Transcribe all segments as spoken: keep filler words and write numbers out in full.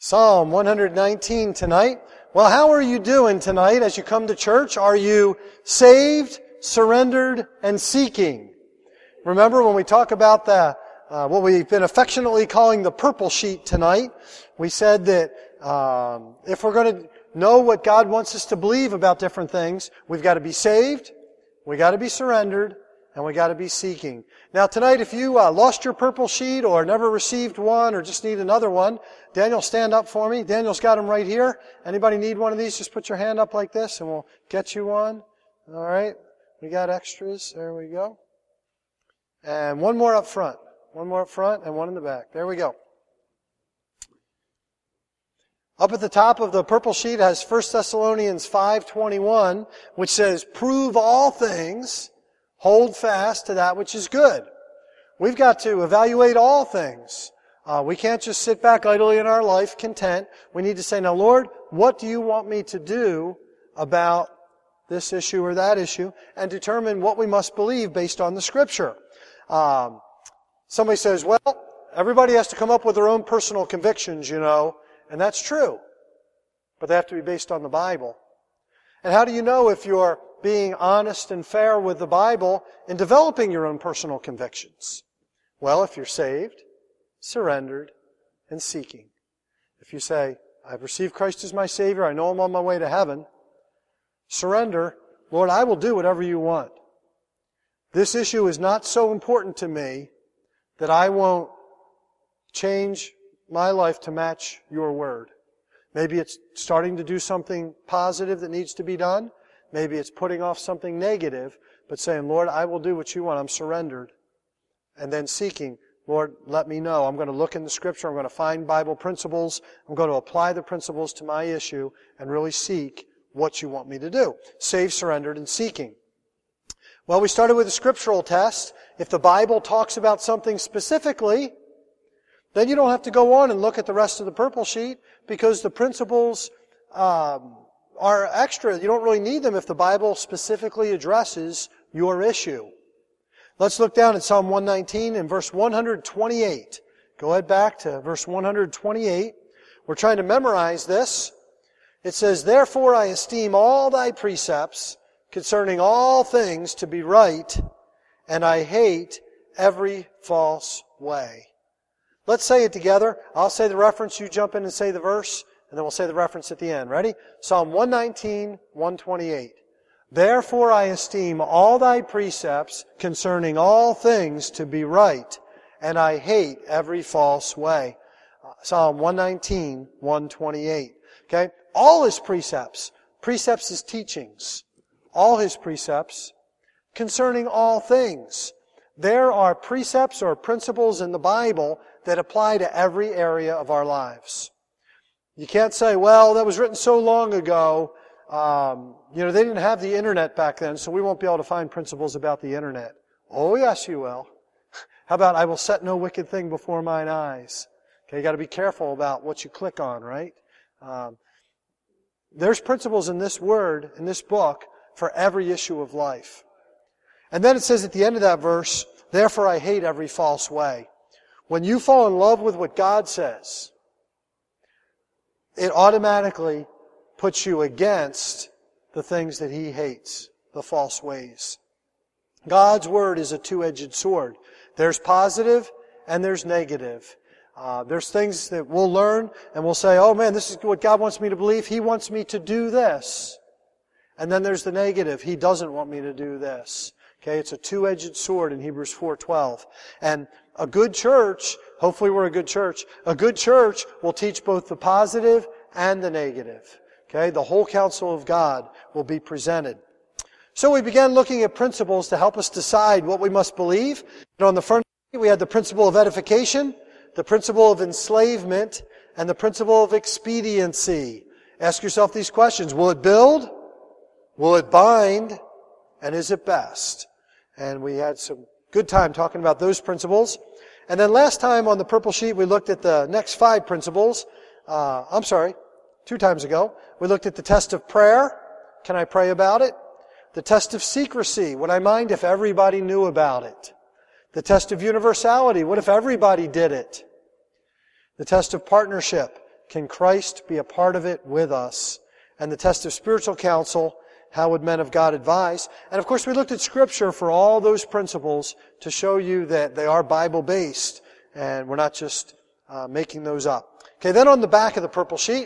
Psalm one nineteen tonight. Well, how are you doing tonight as you come to church? Are you saved, surrendered, and seeking? Remember when we talk about the uh, what we've been affectionately calling the purple sheet tonight, we said that um, if we're going to know what God wants us to believe about different things, we've got to be saved, we got to be surrendered, and we got to be seeking. Now tonight, if you uh, lost your purple sheet or never received one or just need another one, Daniel, stand up for me. Daniel's got them right here. Anybody need one of these? Just put your hand up like this and we'll get you one. All right. We got extras. There we go. And one more up front. One more up front and one in the back. There we go. Up at the top of the purple sheet has First Thessalonians five twenty-one, which says, "Prove all things, hold fast to that which is good." We've got to evaluate all things. Uh, we can't just sit back idly in our life content. We need to say, now Lord, what do you want me to do about this issue or that issue? And determine what we must believe based on the Scripture. Um, somebody says, well, everybody has to come up with their own personal convictions, you know. And that's true. But they have to be based on the Bible. And how do you know if you're being honest and fair with the Bible in developing your own personal convictions? Well, if you're saved, surrendered, and seeking. If you say, I've received Christ as my Savior, I know I'm on my way to heaven, surrender, Lord, I will do whatever you want. This issue is not so important to me that I won't change my life to match your word. Maybe it's starting to do something positive that needs to be done. Maybe it's putting off something negative, but saying, Lord, I will do what you want. I'm surrendered. And then seeking, Lord, let me know. I'm going to look in the Scripture. I'm going to find Bible principles. I'm going to apply the principles to my issue and really seek what you want me to do. Saved, surrendered, and seeking. Well, we started with a scriptural test. If the Bible talks about something specifically, then you don't have to go on and look at the rest of the purple sheet because the principles um, are extra. You don't really need them if the Bible specifically addresses your issue. Let's look down at Psalm one nineteen and verse one twenty-eight. Go ahead back to verse one twenty-eight. We're trying to memorize this. It says, "Therefore I esteem all thy precepts concerning all things to be right, and I hate every false way." Let's say it together. I'll say the reference, you jump in and say the verse, and then we'll say the reference at the end. Ready? Psalm one nineteen, one twenty-eight. "Therefore I esteem all thy precepts concerning all things to be right, and I hate every false way." Uh, Psalm one nineteen, one twenty-eight. Okay? All His precepts. Precepts is teachings. All His precepts concerning all things. There are precepts or principles in the Bible that apply to every area of our lives. You can't say, well, that was written so long ago. Um, you know, they didn't have the internet back then, so we won't be able to find principles about the internet. Oh, yes, you will. How about, I will set no wicked thing before mine eyes? Okay, you got to be careful about what you click on, right? Um, there's principles in this word, in this book, for every issue of life. And then it says at the end of that verse, "Therefore I hate every false way." When you fall in love with what God says, it automatically puts you against the things that He hates, the false ways. God's Word is a two-edged sword. There's positive and there's negative. Uh, there's things that we'll learn and we'll say, oh man, this is what God wants me to believe. He wants me to do this. And then there's the negative. He doesn't want me to do this. Okay, it's a two-edged sword in Hebrews four twelve. And a good church, hopefully we're a good church, a good church will teach both the positive and the negative. Okay, the whole counsel of God will be presented. So we began looking at principles to help us decide what we must believe. And on the front, we had the principle of edification, the principle of enslavement, and the principle of expediency. Ask yourself these questions. Will it build? Will it bind? And is it best? And we had some good time talking about those principles. And then last time on the purple sheet, we looked at the next five principles. Uh, I'm sorry, two times ago. We looked at the test of prayer. Can I pray about it? The test of secrecy. Would I mind if everybody knew about it? The test of universality. What if everybody did it? The test of partnership. can Christ be a part of it with us? And the test of spiritual counsel, how would men of God advise? And of course we looked at Scripture for all those principles to show you that they are Bible-based and we're not just uh, making those up. Okay, then on the back of the purple sheet,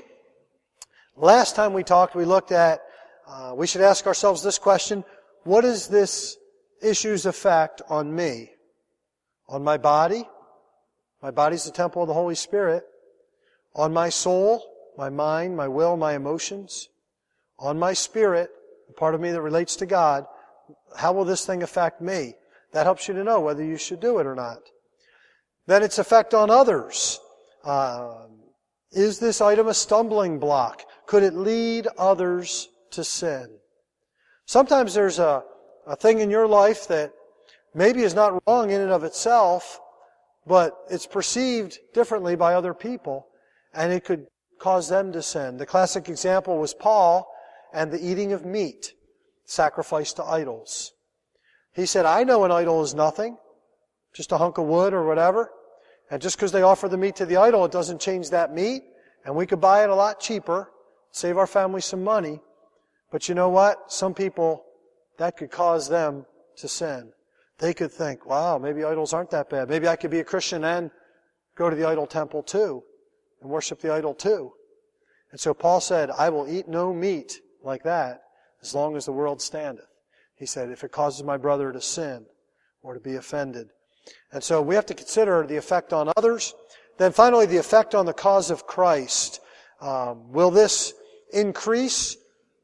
last time we talked, we looked at, uh, we should ask ourselves this question: what is this issue's effect on me? On my body? My body's the temple of the Holy Spirit. On my soul, my mind, my will, my emotions. On my spirit, the part of me that relates to God. How will this thing affect me? That helps you to know whether you should do it or not. Then its effect on others. Uh, is this item a stumbling block? Could it lead others to sin? Sometimes there's a, a thing in your life that maybe is not wrong in and of itself, but it's perceived differently by other people, and it could cause them to sin. The classic example was Paul and the eating of meat, sacrificed to idols. He said, I know an idol is nothing, just a hunk of wood or whatever, and just because they offer the meat to the idol, it doesn't change that meat, and we could buy it a lot cheaper, save our family some money. But you know what? Some people, that could cause them to sin. They could think, wow, maybe idols aren't that bad. Maybe I could be a Christian and go to the idol temple too and worship the idol too. And so Paul said, I will eat no meat like that as long as the world standeth. He said, if it causes my brother to sin or to be offended. And so we have to consider the effect on others. Then finally, the effect on the cause of Christ. Um, will this increase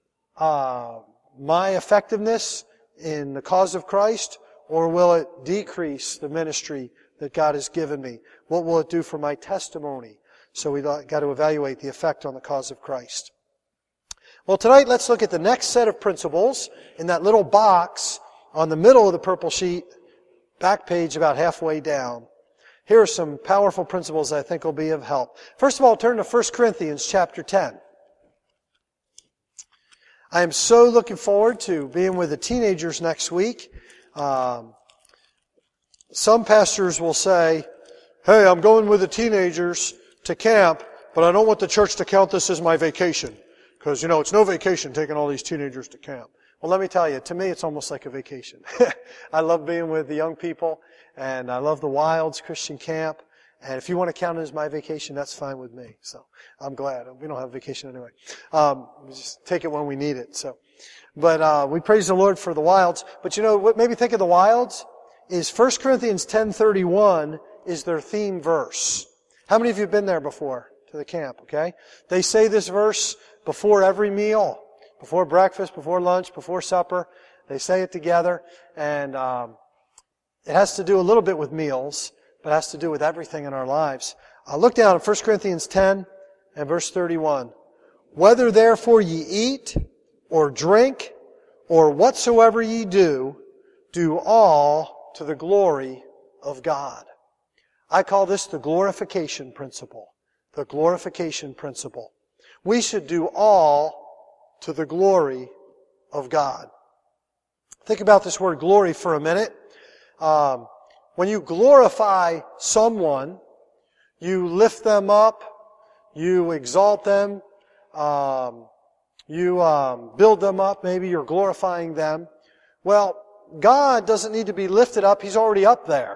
uh, my effectiveness in the cause of Christ? Or will it decrease the ministry that God has given me? What will it do for my testimony? So we've got to evaluate the effect on the cause of Christ. Well, tonight let's look at the next set of principles in that little box on the middle of the purple sheet, back page about halfway down. Here are some powerful principles I think will be of help. First of all, turn to First Corinthians chapter ten. I am so looking forward to being with the teenagers next week. Um, some pastors will say, hey, I'm going with the teenagers to camp, but I don't want the church to count this as my vacation. Because, you know, it's no vacation taking all these teenagers to camp. Well, let me tell you, to me it's almost like a vacation. I love being with the young people, and I love the Wilds Christian Camp. And if you want to count it as my vacation, that's fine with me. So I'm glad. We don't have a vacation anyway. Um, we just take it when we need it. So. But uh, we praise the Lord for the Wilds. But you know what made me think of the Wilds is First Corinthians ten thirty-one is their theme verse. How many of you have been there before to the camp, okay? They say this verse before every meal, before breakfast, before lunch, before supper. They say it together, and um, it has to do a little bit with meals, but it has to do with everything in our lives. Uh, look down at First Corinthians ten and verse thirty-one. Whether therefore ye eat or drink, or whatsoever ye do, do all to the glory of God. I call this the glorification principle. The glorification principle. We should do all to the glory of God. Think about this word glory for a minute. Um, when you glorify someone, you lift them up, you exalt them, um, You um, build them up, maybe you're glorifying them. Well, God doesn't need to be lifted up. He's already up there.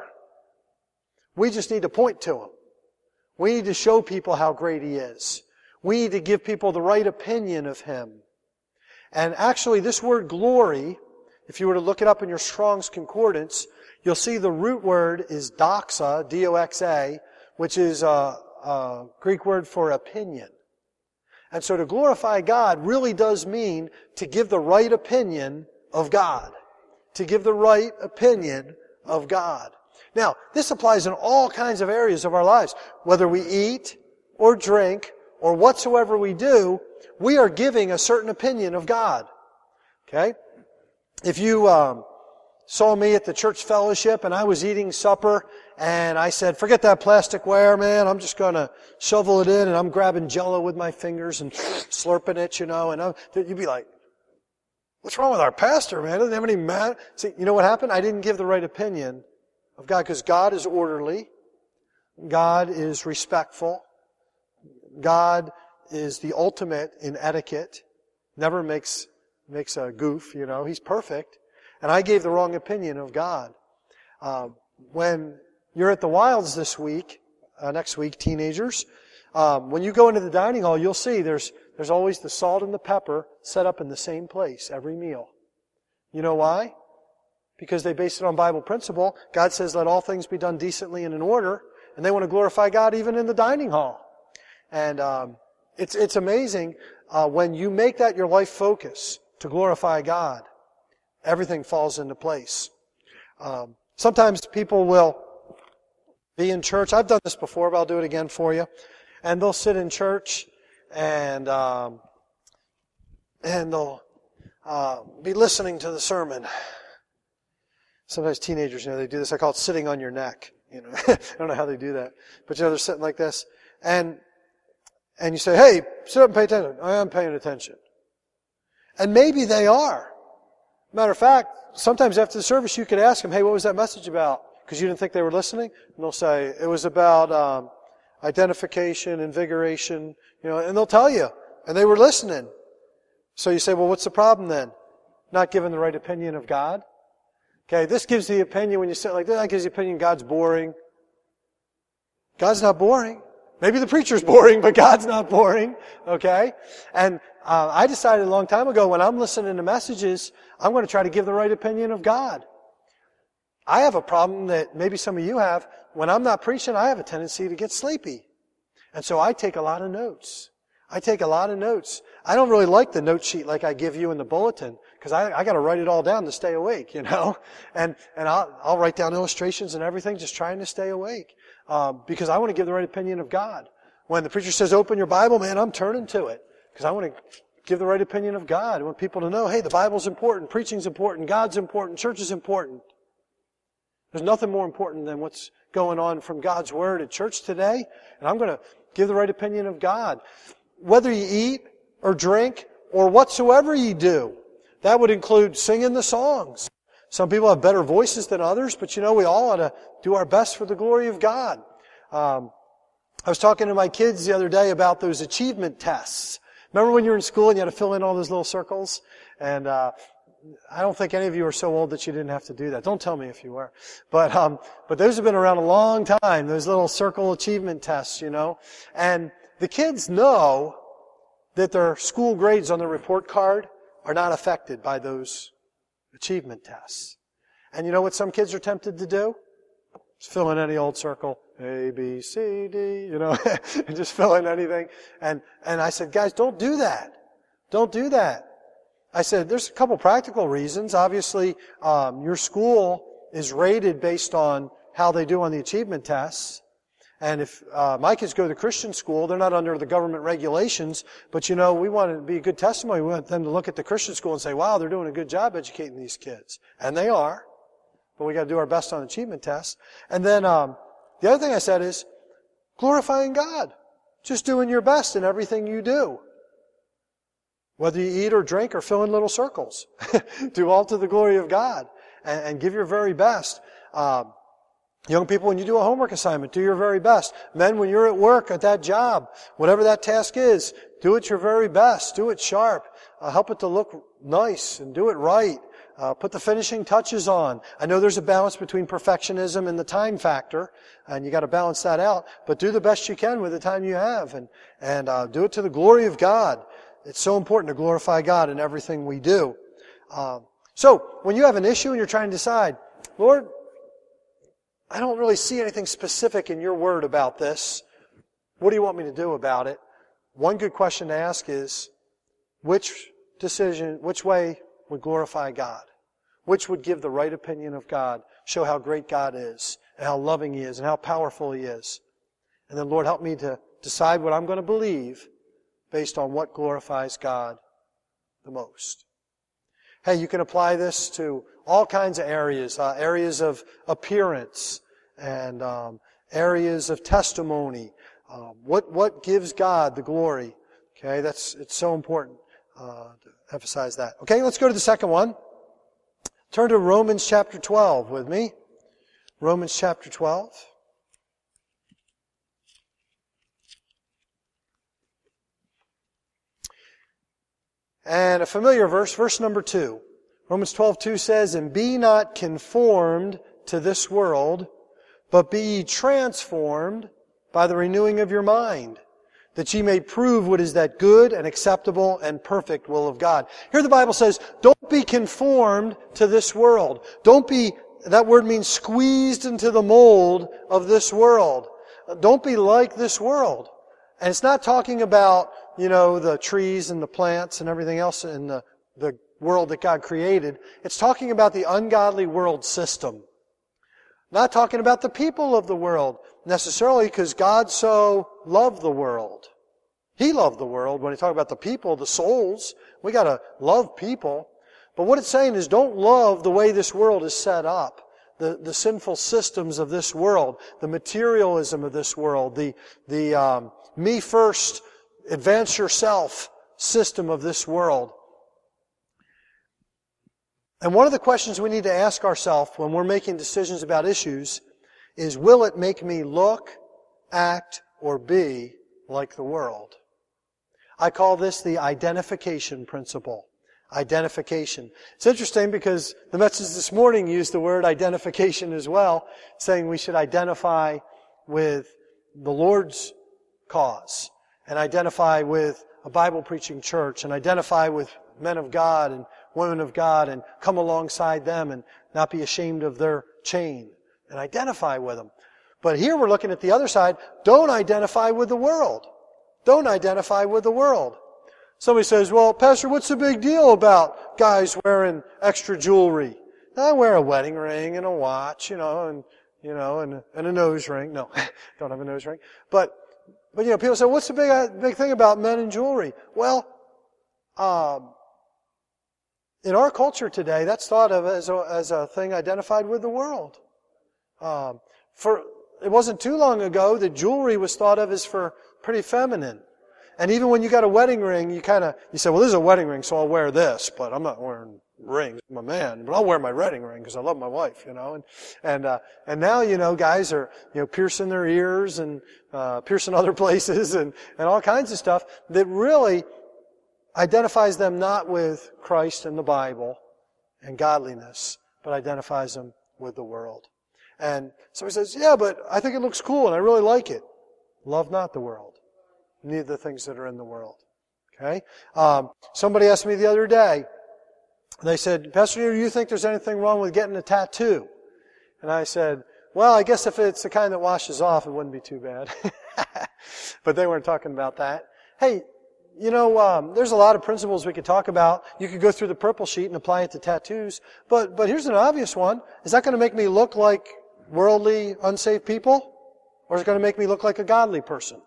We just need to point to Him. We need to show people how great He is. We need to give people the right opinion of Him. And actually, this word glory, if you were to look it up in your Strong's Concordance, you'll see the root word is doxa, D O X A, which is a, a Greek word for opinion. And so to glorify God really does mean to give the right opinion of God. To give the right opinion of God. Now, this applies in all kinds of areas of our lives. Whether we eat or drink or whatsoever we do, we are giving a certain opinion of God. Okay? If you um, saw me at the church fellowship and I was eating supper and I said, forget that plasticware, man, I'm just going to shovel it in and I'm grabbing Jell-O with my fingers and slurping it, you know, and I'm, you'd be like, what's wrong with our pastor, man? Doesn't have any man. See, you know what happened? I didn't give the right opinion of God because God is orderly. God is respectful. God is the ultimate in etiquette, never makes makes a goof, you know, He's perfect. And I gave the wrong opinion of God. Uh, when you're at the Wilds this week, uh, next week, teenagers, um, when you go into the dining hall, you'll see there's there's always the salt and the pepper set up in the same place every meal. You know why? Because they base it on Bible principle. God says, let all things be done decently and in order. And they want to glorify God even in the dining hall. And um, it's it's amazing uh, when you make that your life focus to glorify God, everything falls into place. Um, sometimes people will be in church. I've done this before, but I'll do it again for you. And they'll sit in church and um, and they'll uh, be listening to the sermon. Sometimes teenagers, you know, they do this. I call it sitting on your neck. You know, I don't know how they do that, but you know, they're sitting like this, and and you say, "Hey, sit up and pay attention." I am paying attention, and maybe they are. Matter of fact, sometimes after the service, you could ask them, "Hey, what was that message about?" Because you didn't think they were listening, and they'll say, "It was about um, identification, invigoration," you know, and they'll tell you, and they were listening. So you say, "Well, what's the problem then?" Not giving the right opinion of God. Okay, this gives the opinion, when you sit like that, that gives the opinion God's boring. God's not boring. Maybe the preacher's boring, but God's not boring. Okay? And uh, I decided a long time ago, when I'm listening to messages, I'm going to try to give the right opinion of God. I have a problem that maybe some of you have. When I'm not preaching, I have a tendency to get sleepy. And so I take a lot of notes. I take a lot of notes. I don't really like the note sheet like I give you in the bulletin, because I, I got to write it all down to stay awake, you know. And and I'll, I'll write down illustrations and everything, just trying to stay awake, um, because I want to give the right opinion of God. When the preacher says, "Open your Bible," man, I'm turning to it, because I want to give the right opinion of God. I want people to know, hey, the Bible's important, preaching's important, God's important, church is important. There's nothing more important than what's going on from God's Word at church today, and I'm going to give the right opinion of God. Whether you eat or drink or whatsoever you do, that would include singing the songs. Some people have better voices than others, but you know, we all ought to do our best for the glory of God. Um, I was talking to my kids the other day about those achievement tests. Remember when you were in school and you had to fill in all those little circles? And uh, I don't think any of you are so old that you didn't have to do that. Don't tell me if you were. But um, but those have been around a long time, those little circle achievement tests, you know. And the kids know that their school grades on their report card are not affected by those achievement tests. And you know what some kids are tempted to do? Just fill in any old circle. A, B, C, D, you know, and just fill in anything. And, and I said, guys, don't do that. Don't do that. I said, there's a couple practical reasons. Obviously, um, your school is rated based on how they do on the achievement tests. And if uh, my kids go to Christian school, they're not under the government regulations, but you know, we want it to be a good testimony. We want them to look at the Christian school and say, wow, they're doing a good job educating these kids. And they are. But we got to do our best on achievement tests. And then um, the other thing I said is glorifying God. Just doing your best in everything you do. Whether you eat or drink or fill in little circles. Do all to the glory of God. And, and give your very best. Um, Young people, when you do a homework assignment, do your very best. Men, when you're at work at that job, whatever that task is, do it your very best. Do it sharp. Uh, help it to look nice and do it right. Uh, put the finishing touches on. I know there's a balance between perfectionism and the time factor, and you got to balance that out. But do the best you can with the time you have, and and uh, do it to the glory of God. It's so important to glorify God in everything we do. Um, so, when you have an issue and you're trying to decide, Lord, I don't really see anything specific in your word about this. What do you want me to do about it? One good question to ask is, which decision, which way would glorify God? Which would give the right opinion of God, show how great God is, and how loving He is, and how powerful He is? And then, Lord, help me to decide what I'm going to believe based on what glorifies God the most. Hey, you can apply this to all kinds of areas, uh, areas of appearance and um, areas of testimony. Uh, what what gives God the glory? Okay, that's it's so important uh, to emphasize that. Okay, let's go to the second one. Turn to Romans chapter twelve with me. Romans chapter twelve. And a familiar verse, verse number two. Romans twelve two says, "And be not conformed to this world, but be ye transformed by the renewing of your mind, that ye may prove what is that good and acceptable and perfect will of God." Here the Bible says, don't be conformed to this world. Don't be, that word means squeezed into the mold of this world. Don't be like this world. And it's not talking about, you know, the trees and the plants and everything else in the, the world that God created. It's talking about the ungodly world system. Not talking about the people of the world necessarily, because God so loved the world. He loved the world. When he talk about the people, the souls, we got to love people. But what it's saying is don't love the way this world is set up. The, the sinful systems of this world, the materialism of this world, the, the um, me first, advance yourself system of this world. And one of the questions we need to ask ourselves when we're making decisions about issues is, will it make me look, act, or be like the world? I call this the identification principle. Identification. It's interesting because the message this morning used the word identification as well, saying we should identify with the Lord's cause and identify with a Bible-preaching church and identify with men of God and women of God and come alongside them and not be ashamed of their chain and identify with them. But here we're looking at the other side. Don't identify with the world. Don't identify with the world. Somebody says, well, Pastor, what's the big deal about guys wearing extra jewelry? I wear a wedding ring and a watch, you know, and, you know, and, and a nose ring. No, don't have a nose ring. But, but, you know, people say, what's the big, big thing about men and jewelry? Well, um, in our culture today, that's thought of as a, as a thing identified with the world. Um, for, it wasn't too long ago that jewelry was thought of as for pretty feminine. And even when you got a wedding ring, you kind of, you say, well, this is a wedding ring, so I'll wear this, but I'm not wearing rings. I'm a man, but I'll wear my wedding ring because I love my wife, you know. And, and, uh, and now, you know, guys are, you know, piercing their ears and, uh, piercing other places and, and all kinds of stuff that really identifies them not with Christ and the Bible and godliness, but identifies them with the world. And somebody says, yeah, but I think it looks cool and I really like it. Love not the world, neither the things that are in the world. Okay? Um, somebody asked me the other day, they said, Pastor, do you think there's anything wrong with getting a tattoo? And I said, well, I guess if it's the kind that washes off, it wouldn't be too bad. But they weren't talking about that. Hey, you know, um, there's a lot of principles we could talk about. You could go through the purple sheet and apply it to tattoos. But, but here's an obvious one. Is that going to make me look like worldly, unsaved people? Or is it going to make me look like a godly person?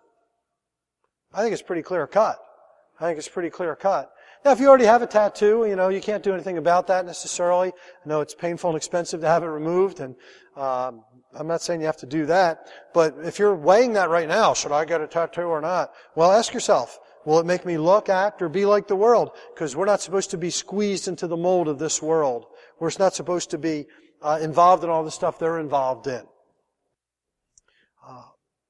I think it's pretty clear cut. I think it's pretty clear cut. Now, if you already have a tattoo, you know, you can't do anything about that necessarily. I know it's painful and expensive to have it removed, and um, I'm not saying you have to do that. But if you're weighing that right now, should I get a tattoo or not? Well, ask yourself, will it make me look, act, or be like the world? Because we're not supposed to be squeezed into the mold of this world. We're not supposed to be uh, involved in all the stuff they're involved in. Uh,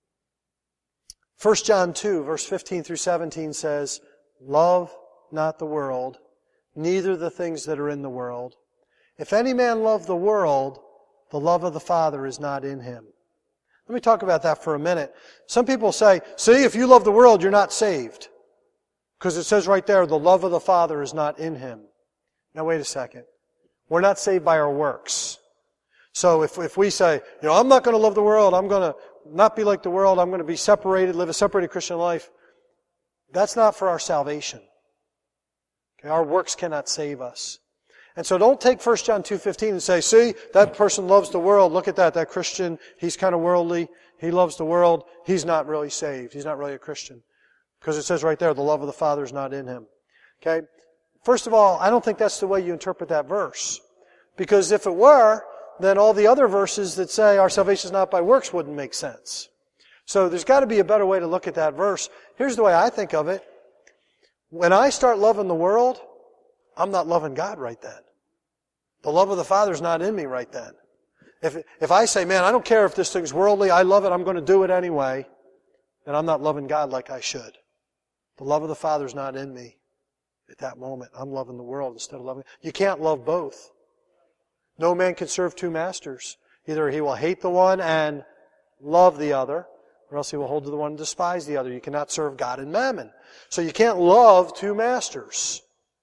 First John two, verse fifteen through seventeen says, love not the world, neither the things that are in the world. If any man love the world, the love of the Father is not in him. Let me talk about that for a minute. Some people say, see, if you love the world, you're not saved. Because it says right there, the love of the Father is not in him. Now wait a second. We're not saved by our works. So if, if we say, you know, I'm not going to love the world, I'm going to not be like the world, I'm going to be separated, live a separated Christian life, that's not for our salvation. Okay, our works cannot save us. And so don't take First John two fifteen and say, see, that person loves the world, look at that, that Christian, he's kind of worldly, he loves the world, he's not really saved, he's not really a Christian. Because it says right there, the love of the Father is not in him. Okay? First of all, I don't think that's the way you interpret that verse. Because if it were, then all the other verses that say our salvation is not by works wouldn't make sense. So there's got to be a better way to look at that verse. Here's the way I think of it. When I start loving the world, I'm not loving God right then. The love of the Father is not in me right then. If, if I say, man, I don't care if this thing's worldly, I love it, I'm going to do it anyway, then I'm not loving God like I should. The love of the Father is not in me. at that moment. I'm loving the world instead of loving. You can't love both. No man can serve two masters. Either he will hate the one and love the other, or else he will hold to the one and despise the other. You cannot serve God and mammon. So you can't love two masters.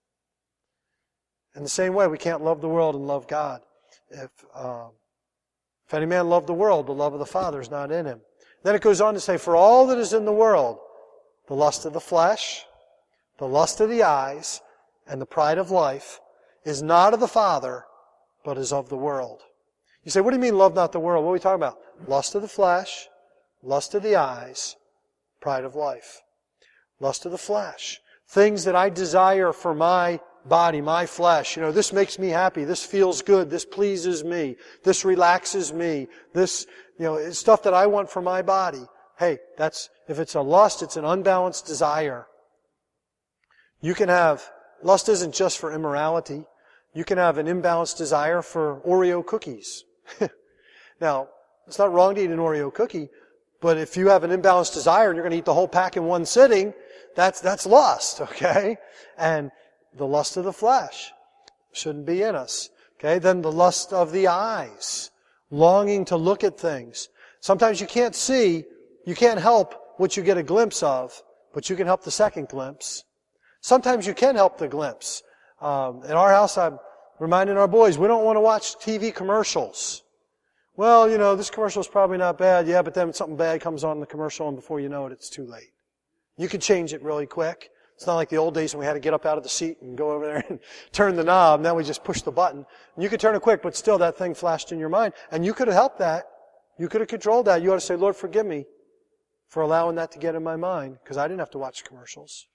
In the same way, we can't love the world and love God. If, um, if any man love the world, the love of the Father is not in him. Then it goes on to say, for all that is in the world, the lust of the flesh, the lust of the eyes, and the pride of life, is not of the Father, but is of the world. You say, what do you mean love not the world? What are we talking about? Lust of the flesh, lust of the eyes, pride of life. Lust of the flesh. Things that I desire for my body, my flesh. You know, this makes me happy. This feels good. This pleases me. This relaxes me. This, you know, is stuff that I want for my body. Hey, that's, if it's a lust, it's an unbalanced desire. You can have, lust isn't just for immorality. You can have an imbalanced desire for Oreo cookies. Now, it's not wrong to eat an Oreo cookie, but if you have an imbalanced desire and you're going to eat the whole pack in one sitting, that's, that's lust, okay? And the lust of the flesh shouldn't be in us, okay? Then the lust of the eyes, longing to look at things. Sometimes you can't see, you can't help what you get a glimpse of, but you can help the second glimpse. Sometimes you can help the glimpse. Um, in our house, I'm reminding our boys, we don't want to watch T V commercials. Well, you know, this commercial is probably not bad. Yeah, but then something bad comes on in the commercial, and before you know it, it's too late. You can change it really quick. It's not like the old days when we had to get up out of the seat and go over there and turn the knob. Now we just push the button. And you could turn it quick, but still that thing flashed in your mind. And you could have helped that. You could have controlled that. You ought to say, Lord, forgive me for allowing that to get in my mind, because I didn't have to watch commercials.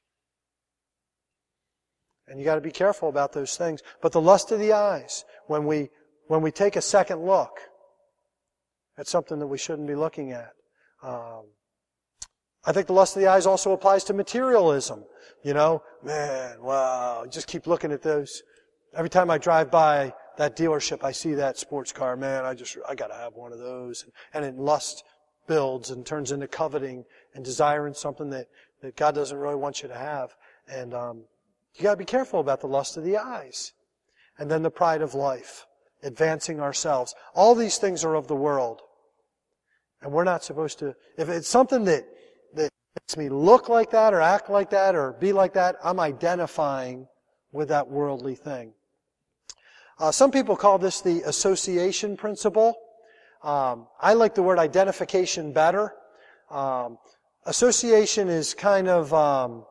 And you got to be careful about those things. But the lust of the eyes, when we when we take a second look, that's something that we shouldn't be looking at. Um, I think the lust of the eyes also applies to materialism. You know, man, wow, just keep looking at those. Every time I drive by that dealership, I see that sports car. Man, I just I got to have one of those. And, and it lust builds and turns into coveting and desiring something that that God doesn't really want you to have. And um, you got to be careful about the lust of the eyes. And then the pride of life, advancing ourselves. All these things are of the world. And we're not supposed to, if it's something that, that makes me look like that or act like that or be like that, I'm identifying with that worldly thing. Uh, some people call this the association principle. Um, I like the word identification better. Um, association is kind of um,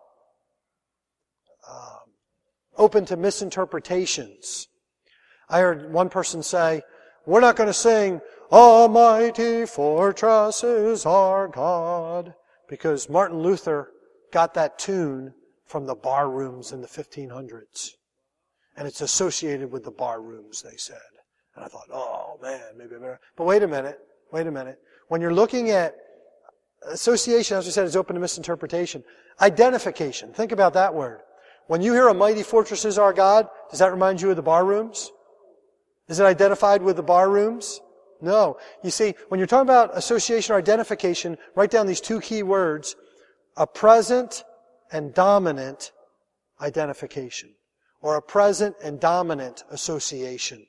um, open to misinterpretations. I heard one person say, we're not going to sing, Almighty fortress is our God, because Martin Luther got that tune from the bar rooms in the fifteen hundreds. And it's associated with the bar rooms, they said. And I thought, oh man, maybe I better. But wait a minute, wait a minute. When you're looking at association, as we said, is open to misinterpretation. Identification, think about that word. When you hear a mighty fortress is our God, does that remind you of the bar rooms? Is it identified with the bar rooms? No. You see, when you're talking about association or identification, write down these two key words, a present and dominant identification, or a present and dominant association.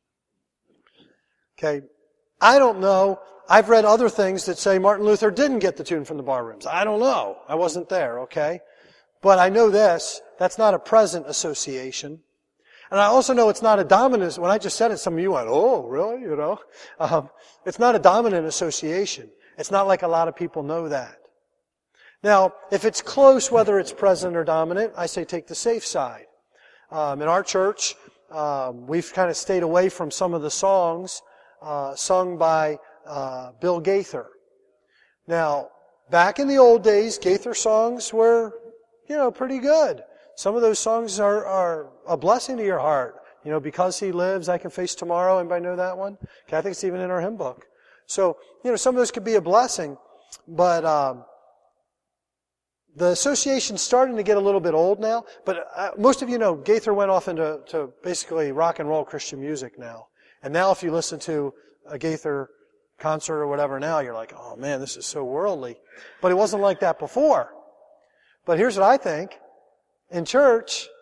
Okay. I don't know. I've read other things that say Martin Luther didn't get the tune from the bar rooms. I don't know. I wasn't there, okay? But I know this, that's not a present association. And I also know it's not a dominant, when I just said it, some of you went, oh, really? You know? Um, it's not a dominant association. It's not like a lot of people know that. Now, if it's close, whether it's present or dominant, I say take the safe side. Um, in our church, um, we've kind of stayed away from some of the songs uh, sung by uh, Bill Gaither. Now, back in the old days, Gaither songs were, you know, pretty good. Some of those songs are, are a blessing to your heart. You know, because He lives, I can face tomorrow. Anybody know that one? Okay, I think it's even in our hymn book. So, you know, some of those could be a blessing, but um, the association's starting to get a little bit old now. But uh, most of you know, Gaither went off into to basically rock and roll Christian music now. And now if you listen to a Gaither concert or whatever now, you're like, oh man, this is so worldly. But it wasn't like that before. But here's what I think. In church,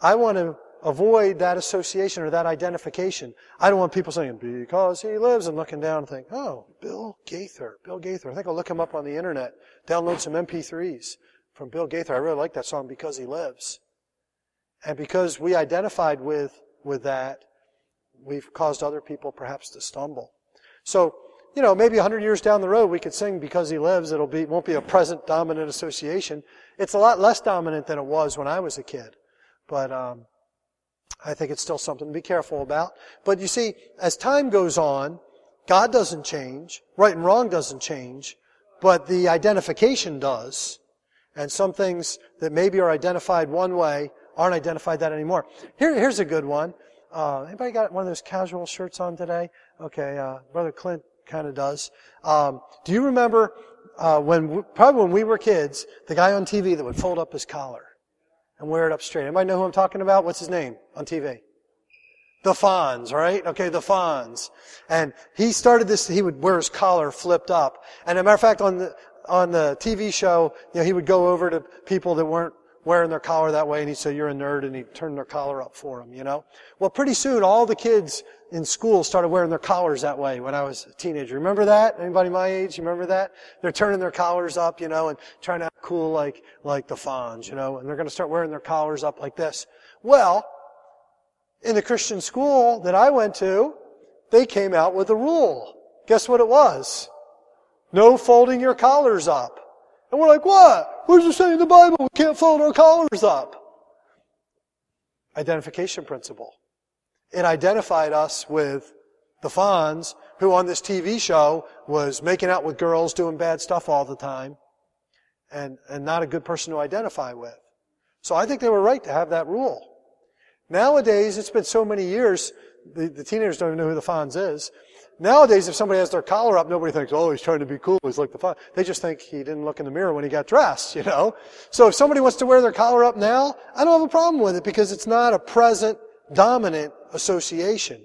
I want to avoid that association or that identification. I don't want people saying, because he lives, and looking down and think, oh, Bill Gaither, Bill Gaither. I think I'll look him up on the internet, download some M P threes from Bill Gaither. I really like that song, Because He Lives. And because we identified with, with that, we've caused other people perhaps to stumble. So, you know, maybe a hundred years down the road we could sing Because He Lives. It'll be, won't be a present dominant association. It's a lot less dominant than it was when I was a kid. But, um, I think it's still something to be careful about. But you see, as time goes on, God doesn't change. Right and wrong doesn't change. But the identification does. And some things that maybe are identified one way aren't identified that anymore. Here, here's a good one. Uh, anybody got one of those casual shirts on today? Okay, uh, Brother Clint kind of does. Um, do you remember, uh, when, we, probably when we were kids, the guy on T V that would fold up his collar and wear it up straight? Anybody know who I'm talking about? What's his name on T V? The Fonz, right? Okay, the Fonz. And he started this, he would wear his collar flipped up. And as a matter of fact, on the, on the T V show, you know, he would go over to people that weren't wearing their collar that way, and he'd say, you're a nerd, and he'd turn their collar up for them, you know? Well, pretty soon, all the kids in school started wearing their collars that way when I was a teenager. Remember that? Anybody my age, you remember that? They're turning their collars up, you know, and trying to act cool like, like the Fonz, you know, and they're going to start wearing their collars up like this. Well, in the Christian school that I went to, they came out with a rule. Guess what it was? No folding your collars up. And we're like, what? Where's it say in the Bible we can't fold our collars up? Identification principle. It identified us with the Fonz, who on this T V show was making out with girls, doing bad stuff all the time, and, and not a good person to identify with. So I think they were right to have that rule. Nowadays, it's been so many years, the, the teenagers don't even know who the Fonz is. Nowadays, if somebody has their collar up, nobody thinks, oh, he's trying to be cool, he's like the Fonz. They just think he didn't look in the mirror when he got dressed, you know. So if somebody wants to wear their collar up now, I don't have a problem with it because it's not a present, dominant association.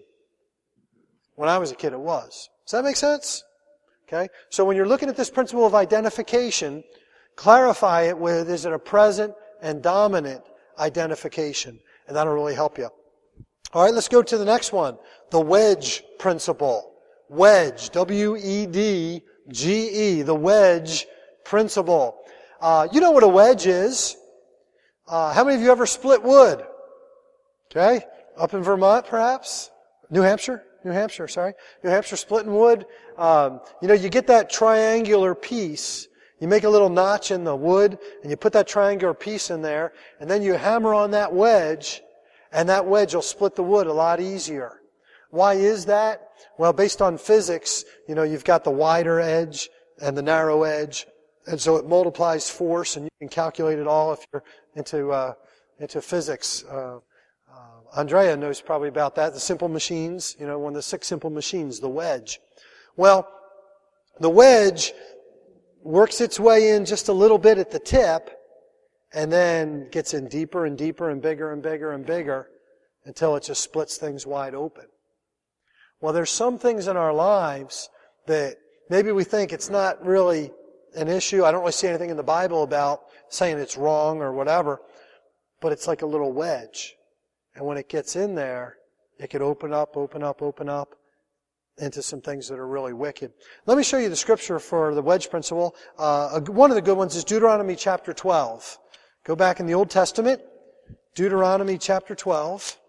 When I was a kid, it was. Does that make sense? Okay? So when you're looking at this principle of identification, clarify it with, is it a present and dominant identification? And that'll really help you. All right, let's go to the next one. The wedge principle. Wedge. W E D G E. The wedge principle. Uh, you know what a wedge is. Uh, how many of you ever split wood? Okay? Up in Vermont, perhaps? New Hampshire? New Hampshire, sorry. New Hampshire splitting wood. Um, you know, you get that triangular piece. You make a little notch in the wood, and you put that triangular piece in there, and then you hammer on that wedge, and that wedge will split the wood a lot easier. Why is that? Well, based on physics, you know, you've got the wider edge and the narrow edge, and so it multiplies force, and you can calculate it all if you're into uh, into physics. Uh, uh, Andrea knows probably about that. The simple machines, you know, one of the six simple machines, the wedge. Well, the wedge works its way in just a little bit at the tip, and then gets in deeper and deeper and bigger and bigger and bigger until it just splits things wide open. Well, there's some things in our lives that maybe we think it's not really an issue. I don't really see anything in the Bible about saying it's wrong or whatever, but it's like a little wedge. And when it gets in there, it could open up, open up, open up into some things that are really wicked. Let me show you the scripture for the wedge principle. Uh, one of the good ones is Deuteronomy chapter twelve. Go back in the Old Testament, Deuteronomy chapter twelve,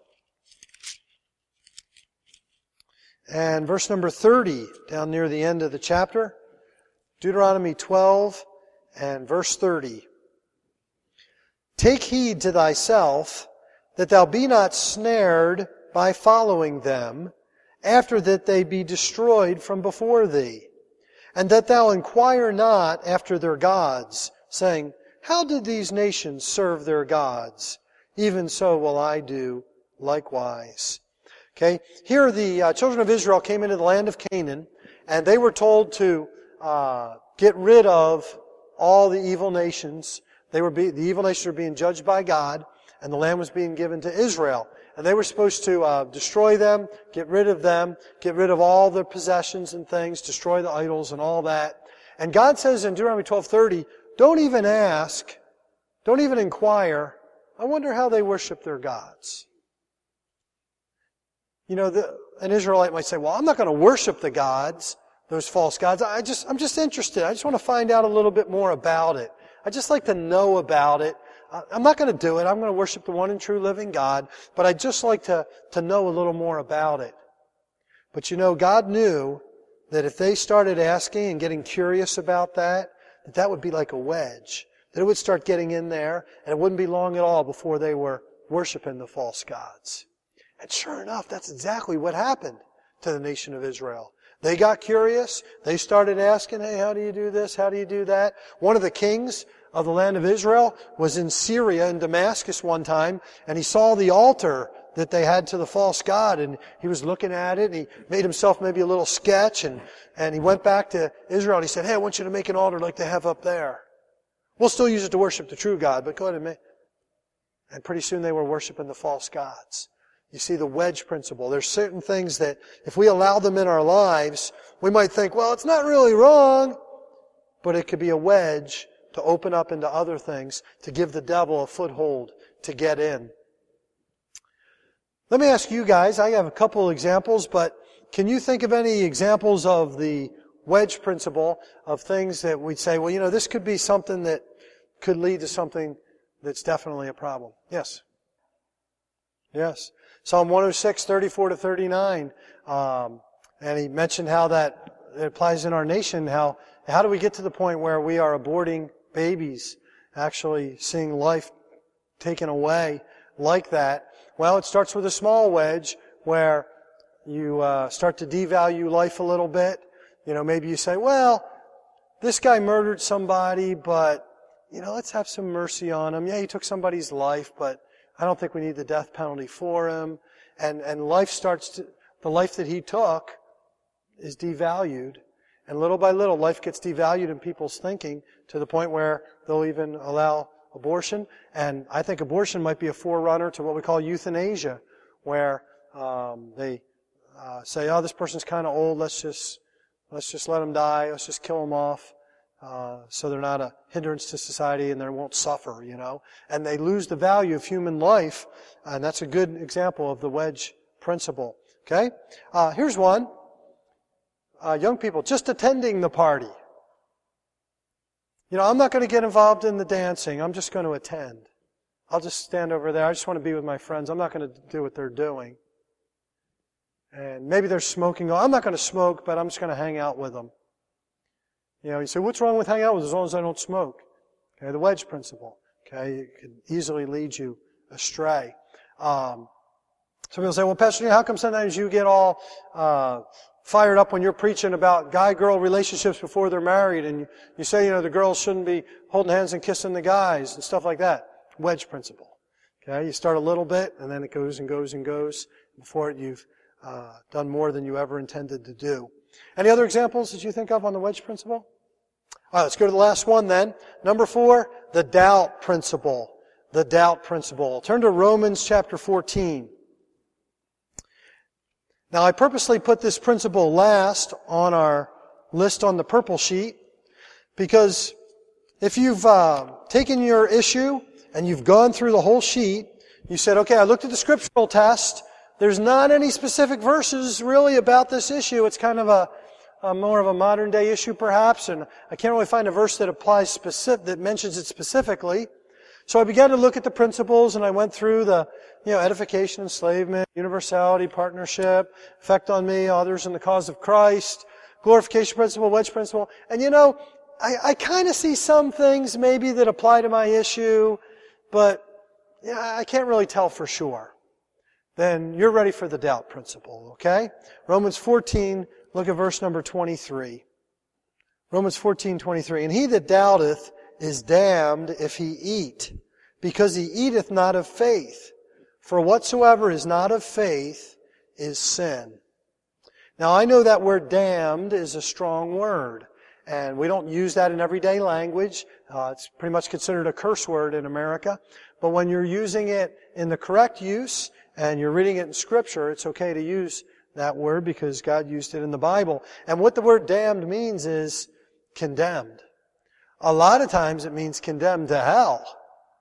and verse number thirty, down near the end of the chapter. Deuteronomy twelve and verse thirty. Take heed to thyself, that thou be not snared by following them, after that they be destroyed from before thee, and that thou inquire not after their gods, saying, how did these nations serve their gods? Even so will I do likewise. Okay, here the uh, children of Israel came into the land of Canaan, and they were told to uh, get rid of all the evil nations. They were be, the evil nations were being judged by God, and the land was being given to Israel. And they were supposed to uh, destroy them, get rid of them, get rid of all their possessions and things, destroy the idols and all that. And God says in Deuteronomy twelve thirty, don't even ask, don't even inquire I wonder how they worship their gods. You know, the, an Israelite might say, well, I'm not going to worship the gods, those false gods. I just, I'm just interested. I just want to find out a little bit more about it. I just like to know about it. I'm not going to do it. I'm going to worship the one and true living God, but I'd just like to, to know a little more about it. But you know, God knew that if they started asking and getting curious about that, that that would be like a wedge. That it would start getting in there, and it wouldn't be long at all before they were worshiping the false gods. And sure enough, that's exactly what happened to the nation of Israel. They got curious. They started asking, hey, how do you do this? How do you do that? One of the kings of the land of Israel was in Syria, in Damascus one time, and he saw the altar that they had to the false god, and he was looking at it, and he made himself maybe a little sketch, and, and he went back to Israel, and he said, hey, I want you to make an altar like they have up there. We'll still use it to worship the true God, but go ahead and make... And pretty soon they were worshiping the false gods. You see the wedge principle. There's certain things that if we allow them in our lives, we might think, well, it's not really wrong, but it could be a wedge to open up into other things, to give the devil a foothold to get in. Let me ask you guys, I have a couple of examples, but can you think of any examples of the wedge principle of things that we'd say, well, you know, this could be something that could lead to something that's definitely a problem? Yes. Yes. Psalm one oh six, thirty-four to thirty-nine. Um, and he mentioned how that it applies in our nation. How, how do we get to the point where we are aborting babies, actually seeing life taken away like that? Well, it starts with a small wedge where you uh, start to devalue life a little bit. You know, maybe you say, well, this guy murdered somebody, but, you know, let's have some mercy on him. Yeah, he took somebody's life, but I don't think we need the death penalty for him. And, and life starts to, the life that he took is devalued. And little by little, life gets devalued in people's thinking to the point where they'll even allow abortion. And I think abortion might be a forerunner to what we call euthanasia, where um, they uh, say, oh, this person's kind of old, let's just let's just let them die, let's just kill them off, uh, so they're not a hindrance to society and they won't suffer, you know. And they lose the value of human life, and that's a good example of the wedge principle. Okay? Uh, here's one. Uh, young people, just attending the party. You know, I'm not going to get involved in the dancing. I'm just going to attend. I'll just stand over there. I just want to be with my friends. I'm not going to do what they're doing. And maybe they're smoking. I'm not going to smoke, but I'm just going to hang out with them. You know, you say, what's wrong with hanging out with them as long as I don't smoke? Okay, the wedge principle. Okay, it can easily lead you astray. Um, some people say, well, Pastor, how come sometimes you get all uh, fired up when you're preaching about guy-girl relationships before they're married, and you, you say, you know, the girls shouldn't be holding hands and kissing the guys and stuff like that. Wedge principle. Okay, you start a little bit, and then it goes and goes and goes. Before it, you've uh, done more than you ever intended to do. Any other examples that you think of on the wedge principle? All right, let's go to the last one then. Number four, the doubt principle. The doubt principle. Turn to Romans chapter fourteen. Now, I purposely put this principle last on our list on the purple sheet because if you've uh, taken your issue and you've gone through the whole sheet, you said, okay, I looked at the scriptural test. There's not any specific verses really about this issue. It's kind of a, a more of a modern day issue perhaps, and I can't really find a verse that applies specific, that mentions it specifically. So I began to look at the principles, and I went through the, you know, edification, enslavement, universality, partnership, effect on me, others in the cause of Christ, glorification principle, wedge principle. And you know, I, I kind of see some things maybe that apply to my issue, but yeah, I can't really tell for sure. Then you're ready for the doubt principle, okay? Romans fourteen, look at verse number twenty-three. Romans fourteen, twenty-three. And he that doubteth is damned if he eat, because he eateth not of faith. For whatsoever is not of faith is sin. Now I know that word damned is a strong word, and we don't use that in everyday language. Uh, it's pretty much considered a curse word in America. But when you're using it in the correct use, and you're reading it in Scripture, it's okay to use that word because God used it in the Bible. And what the word damned means is condemned. A lot of times it means condemned to hell.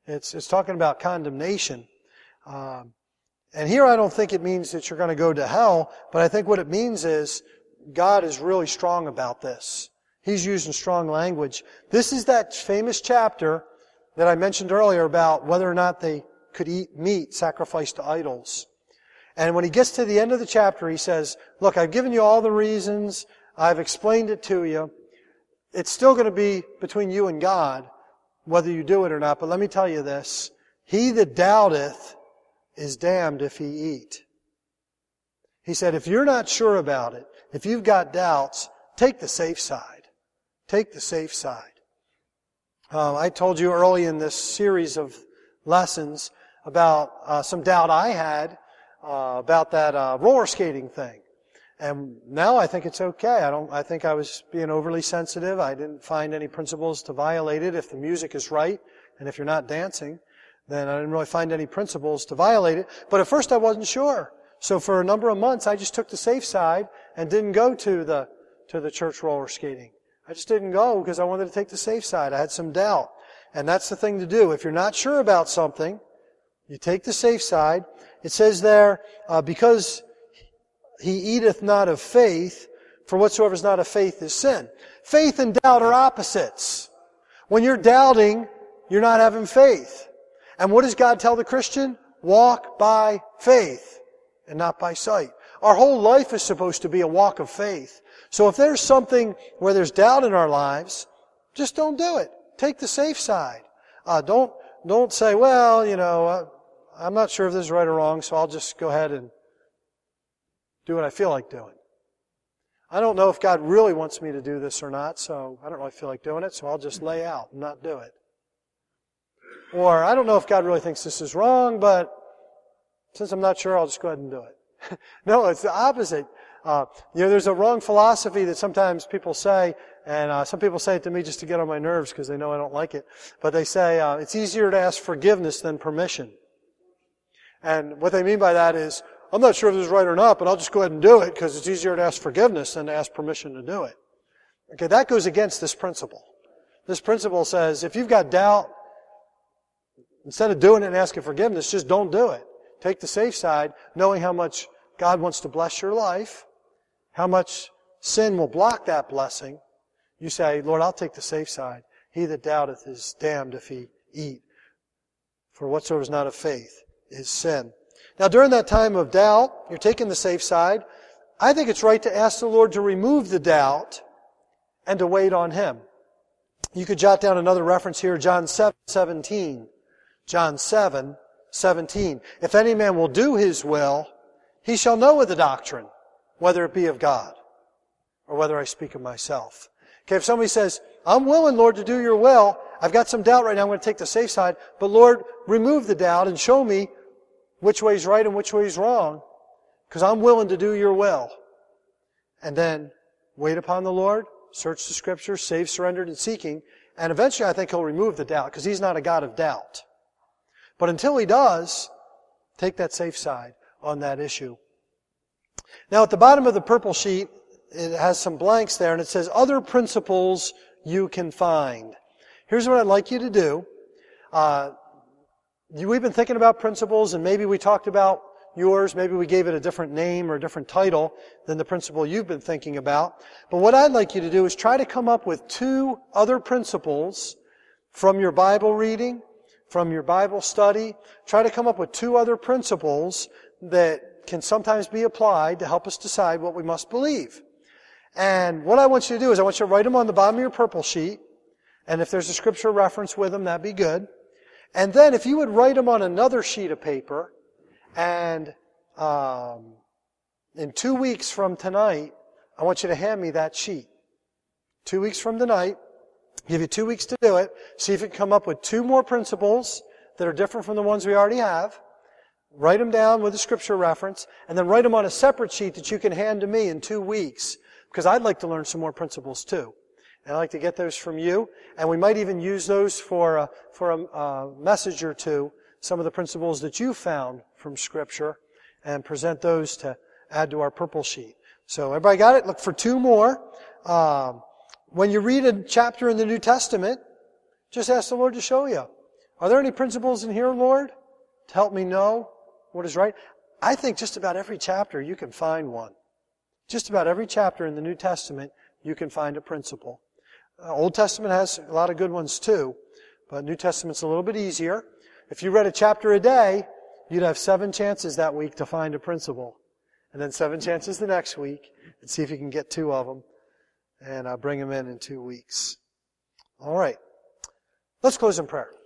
It's, it's talking about condemnation. Um, and here I don't think it means that you're going to go to hell, but I think what it means is God is really strong about this. He's using strong language. This is that famous chapter that I mentioned earlier about whether or not they could eat meat sacrificed to idols. And when he gets to the end of the chapter, he says, look, I've given you all the reasons. I've explained it to you. It's still going to be between you and God, whether you do it or not. But let me tell you this. He that doubteth is damned if he eat. He said, if you're not sure about it, if you've got doubts, take the safe side. Take the safe side. Um, I told you early in this series of lessons about uh, some doubt I had uh, about that uh, roller skating thing. And now I think it's okay. I don't. I think I was being overly sensitive. I didn't find any principles to violate it. If the music is right, and if you're not dancing, then I didn't really find any principles to violate it. But at first I wasn't sure. So for a number of months I just took the safe side and didn't go to the to the church roller skating. I just didn't go because I wanted to take the safe side. I had some doubt. And that's the thing to do. If you're not sure about something, you take the safe side. It says there, uh, because he eateth not of faith, for whatsoever is not of faith is sin. Faith and doubt are opposites. When you're doubting, you're not having faith. And what does God tell the Christian? Walk by faith and not by sight. Our whole life is supposed to be a walk of faith. So if there's something where there's doubt in our lives, just don't do it. Take the safe side. Uh, don't don't say, well, you know, uh, I'm not sure if this is right or wrong, so I'll just go ahead and do what I feel like doing. I don't know if God really wants me to do this or not, so I don't really feel like doing it, so I'll just lay out and not do it. Or I don't know if God really thinks this is wrong, but since I'm not sure, I'll just go ahead and do it. No, it's the opposite. Uh, you know, there's a wrong philosophy that sometimes people say, and uh, some people say it to me just to get on my nerves because they know I don't like it. But they say uh, it's easier to ask forgiveness than permission. And what they mean by that is, I'm not sure if this is right or not, but I'll just go ahead and do it because it's easier to ask forgiveness than to ask permission to do it. Okay, that goes against this principle. This principle says if you've got doubt, instead of doing it and asking forgiveness, just don't do it. Take the safe side, knowing how much God wants to bless your life, how much sin will block that blessing. You say, Lord, I'll take the safe side. He that doubteth is damned if he eat. For whatsoever is not of faith is sin. Now, during that time of doubt, you're taking the safe side. I think it's right to ask the Lord to remove the doubt and to wait on Him. You could jot down another reference here, John seven seventeen. John seven seventeen. If any man will do his will, he shall know of the doctrine, whether it be of God or whether I speak of myself. Okay, if somebody says, I'm willing, Lord, to do your will, I've got some doubt right now, I'm going to take the safe side, but Lord, remove the doubt and show me which way's right and which way's wrong, because I'm willing to do your will. And then wait upon the Lord, search the Scriptures, save, surrendered, and seeking, and eventually I think He'll remove the doubt, because He's not a God of doubt. But until He does, take that safe side on that issue. Now at the bottom of the purple sheet, it has some blanks there, and it says, other principles you can find. Here's what I'd like you to do. Uh, you, we've been thinking about principles, and maybe we talked about yours. Maybe we gave it a different name or a different title than the principle you've been thinking about. But what I'd like you to do is try to come up with two other principles from your Bible reading, from your Bible study. Try to come up with two other principles that can sometimes be applied to help us decide what we must believe. And what I want you to do is I want you to write them on the bottom of your purple sheet. And if there's a scripture reference with them, that'd be good. And then if you would write them on another sheet of paper, and um, in two weeks from tonight, I want you to hand me that sheet. Two weeks from tonight, give you two weeks to do it. See if you can come up with two more principles that are different from the ones we already have. Write them down with a scripture reference, and then write them on a separate sheet that you can hand to me in two weeks. Because I'd like to learn some more principles too. And I'd like to get those from you. And we might even use those for a, for a, a message or two, some of the principles that you found from Scripture, and present those to add to our purple sheet. So everybody got it? Look for two more. Um, when you read a chapter in the New Testament, just ask the Lord to show you. Are there any principles in here, Lord, to help me know what is right? I think just about every chapter you can find one. Just about every chapter in the New Testament you can find a principle. Uh, Old Testament has a lot of good ones too, but New Testament's a little bit easier. If you read a chapter a day, you'd have seven chances that week to find a principle. And then seven chances the next week, and see if you can get two of them, and uh, bring them in in two weeks. All right. Let's close in prayer.